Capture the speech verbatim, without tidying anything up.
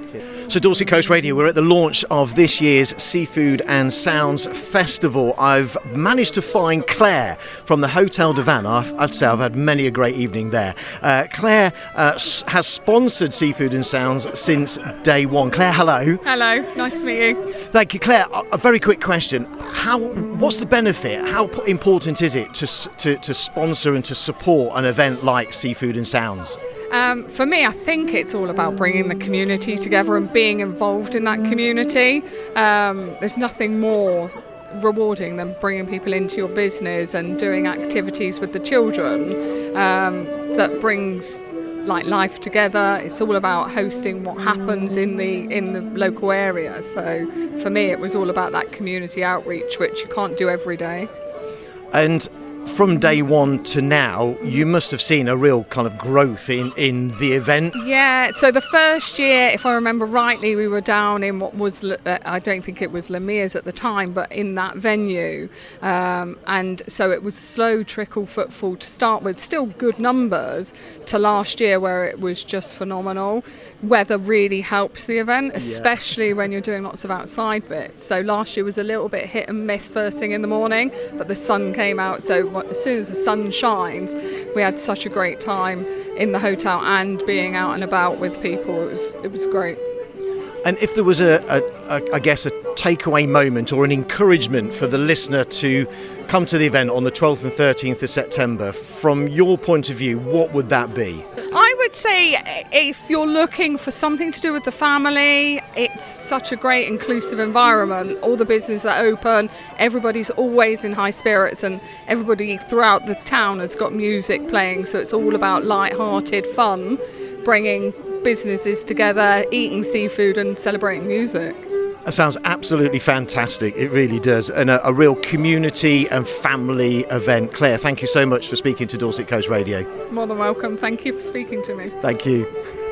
So Dorset Coast Radio, we're at the launch of this year's Seafood and Sounds Festival. I've managed to find Claire from the Hotel de Vannes. I've, I'd say I've had many a great evening there. Uh, Claire uh, s- has sponsored Seafood and Sounds since day one. Claire, hello. Hello, nice to meet you. Thank you, Claire. A, a very quick question. How? What's the benefit? How p- important is it to, s- to to sponsor and to support an event like Seafood and Sounds? Um, for me, I think it's all about bringing the community together and being involved in that community. Um, there's nothing more rewarding than bringing people into your business and doing activities with the children um, that brings like life together. It's all about hosting what happens in the in the local area. So for me, it was all about that community outreach, which you can't do every day. And from day one to now, you must have seen a real kind of growth in, in the event. Yeah, so the first year, if I remember rightly, we were down in what was, I don't think it was Lemire's at the time, but in that venue. Um, and so it was slow trickle footfall to start with, still good numbers, to last year where it was just phenomenal. Weather really helps the event, especially yeah. when you're doing lots of outside bits. So last year was a little bit hit and miss first thing in the morning, but the sun came out, so as soon as the sun shines, we had such a great time in the hotel and being out and about with people. It was it was great. And if there was a, a, a I guess a takeaway moment or an encouragement for the listener to come to the event on the twelfth and thirteenth of September, from your point of view, what would that be? I would say if you're looking for something to do with the family, it's such a great inclusive environment. All the businesses are open, everybody's always in high spirits, and everybody throughout the town has got music playing, so it's all about light-hearted fun, bringing businesses together, eating seafood and celebrating music. That sounds absolutely fantastic. It really does. And a, a real community and family event. Claire, thank you so much for speaking to Dorset Coast Radio. More than welcome. Thank you for speaking to me. Thank you.